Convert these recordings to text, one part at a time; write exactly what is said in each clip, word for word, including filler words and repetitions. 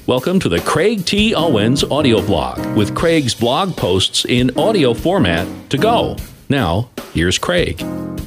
Welcome to the Craig T. Owens audio blog with Craig's blog posts in audio format to go. Now, here's Craig.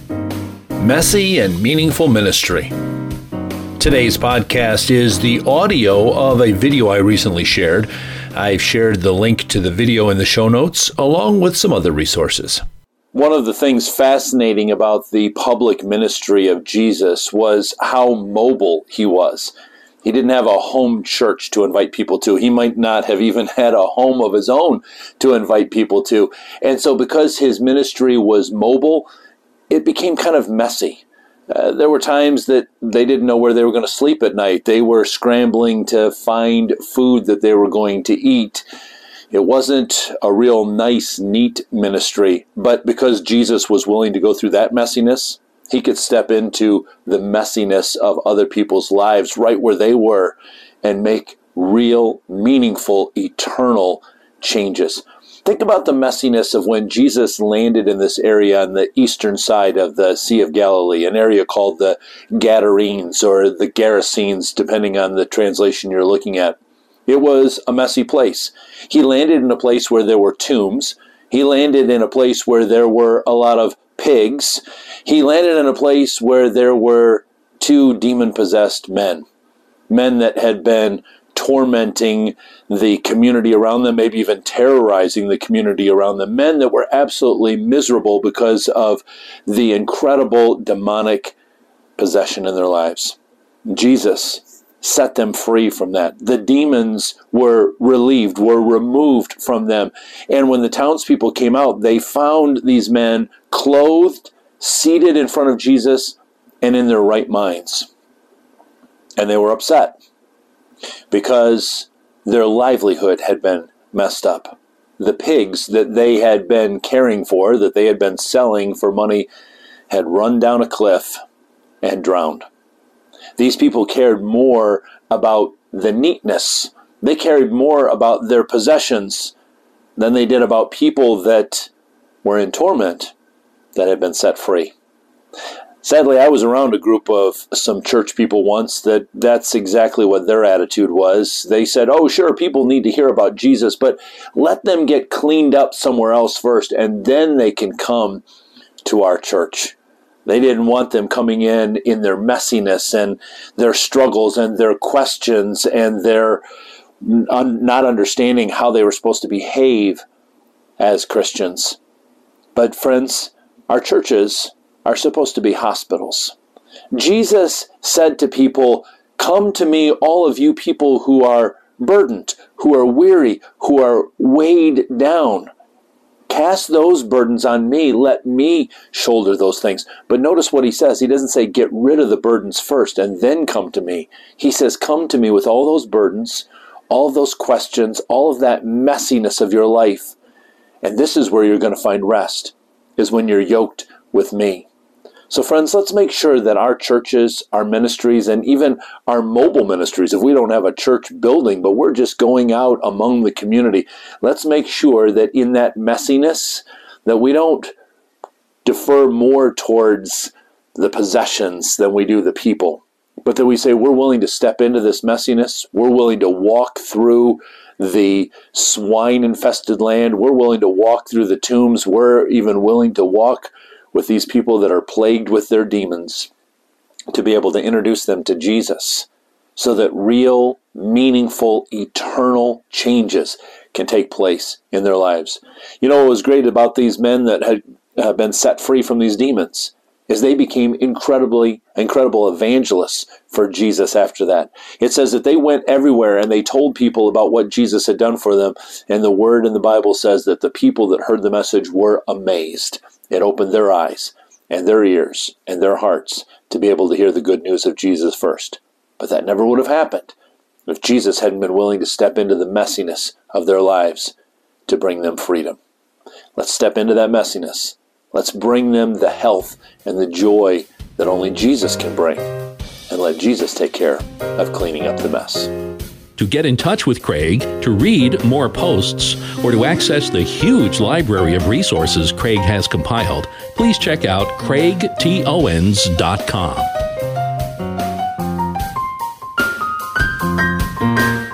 Messy and Meaningful Ministry. Today's podcast is the audio of a video I recently shared. I've shared the link to the video in the show notes, along with some other resources. One of the things fascinating about the public ministry of Jesus was how mobile he was. He didn't have a home church to invite people to. He might not have even had a home of his own to invite people to. And so because his ministry was mobile, it became kind of messy. Uh, there were times that they didn't know where they were going to sleep at night. They were scrambling to find food that they were going to eat. It wasn't a real nice, neat ministry. But because Jesus was willing to go through that messiness, he could step into the messiness of other people's lives right where they were and make real, meaningful, eternal changes. Think about the messiness of when Jesus landed in this area on the eastern side of the Sea of Galilee, an area called the Gadarenes or the Gerasenes, depending on the translation you're looking at. It was a messy place. He landed in a place where there were tombs. He landed in a place where there were a lot of pigs. He landed in a place where there were two demon-possessed men, men that had been tormenting the community around them, maybe even terrorizing the community around them, men that were absolutely miserable because of the incredible demonic possession in their lives. Jesus set them free from that. The demons were relieved, were removed from them. And when the townspeople came out, they found these men clothed, seated in front of Jesus, and in their right minds. And they were upset because their livelihood had been messed up. The pigs that they had been caring for, that they had been selling for money, had run down a cliff and drowned. These people cared more about the neatness. They cared more about their possessions than they did about people that were in torment that had been set free. Sadly, I was around a group of some church people once that that's exactly what their attitude was. They said, oh, sure, people need to hear about Jesus, but let them get cleaned up somewhere else first, and then they can come to our church. They didn't want them coming in in their messiness and their struggles and their questions and their un- not understanding how they were supposed to behave as Christians. But friends, our churches are supposed to be hospitals. Jesus said to people, come to me, all of you people who are burdened, who are weary, who are weighed down. Cast those burdens on me. Let me shoulder those things. But notice what he says. He doesn't say get rid of the burdens first and then come to me. He says come to me with all those burdens, all of those questions, all of that messiness of your life. And this is where you're going to find rest, is when you're yoked with me. So friends, let's make sure that our churches, our ministries, and even our mobile ministries, if we don't have a church building, but we're just going out among the community, let's make sure that in that messiness, that we don't defer more towards the possessions than we do the people, but that we say we're willing to step into this messiness, we're willing to walk through the swine-infested land, we're willing to walk through the tombs, we're even willing to walk with these people that are plagued with their demons, to be able to introduce them to Jesus so that real, meaningful, eternal changes can take place in their lives. You know what was great about these men that had uh, been set free from these demons is they became incredibly, incredible evangelists for Jesus after that. It says that they went everywhere and they told people about what Jesus had done for them. And the word in the Bible says that the people that heard the message were amazed. It opened their eyes and their ears and their hearts to be able to hear the good news of Jesus first. But that never would have happened if Jesus hadn't been willing to step into the messiness of their lives to bring them freedom. Let's step into that messiness. Let's bring them the health and the joy that only Jesus can bring. And let Jesus take care of cleaning up the mess. To get in touch with Craig, to read more posts, or to access the huge library of resources Craig has compiled, please check out craig t owens dot com.